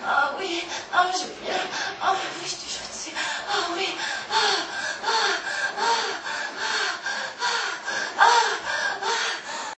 Ah oui, ah je viens. Ah oui, je te jure, ah oui.